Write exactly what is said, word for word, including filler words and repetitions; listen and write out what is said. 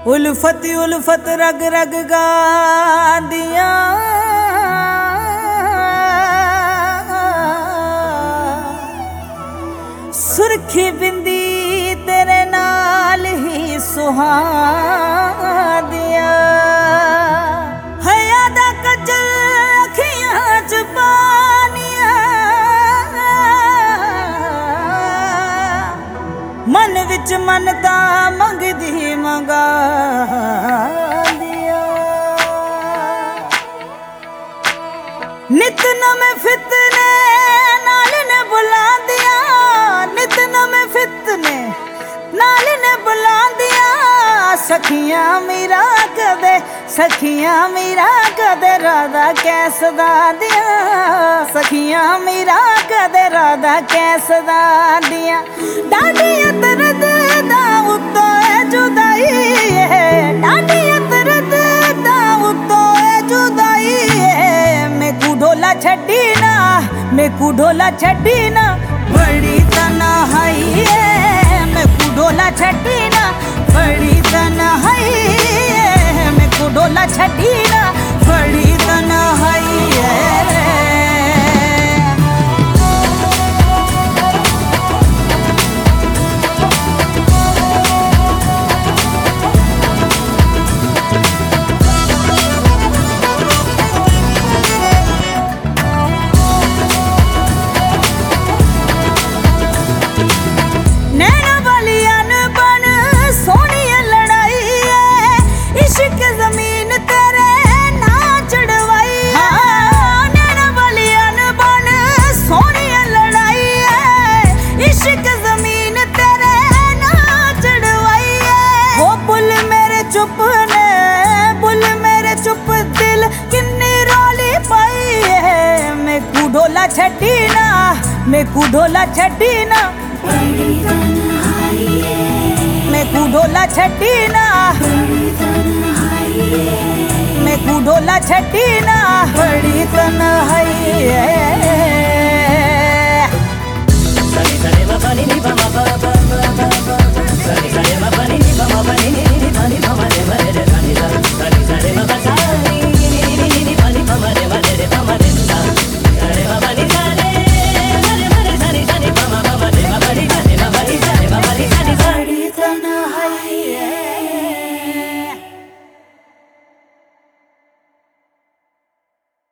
उल्फत उल्फत रग रग गांदियां सुरखी बिंदी तेरे नाल ही सुहांदियां हया दा कजल अखियां च पानियां मन विच मनता मंगदी मंगा दिया नित नमें फितने नाल ने बुला दिया नित नमें फितने नाल ने बुला दिया सखियां मेरा कदे सखियां मेरा कदे राधा कैसदा दिया सखियां मेरा कदे राधा कैसदा दिया डाडिया दर्द दा उत्तो जुदाई है डाडिया दर्द दा उत्तो जुदाई है मैं कु ढोला छड्डी ना मैं कु ढोला छड्डी ना बड़ी तन्हाई है मैं कु ढोला छड्डी ना बड़ी तन्हाई है मैं कु ढोला छड्डी ना बड़ी तन्हाई है ढोला छड्डी ना मैं कु ढोला छड्डी ना मैं कु ढोला छड्डी ना मैं कु ढोला छड्डी ना बड़ी तन्हाई है।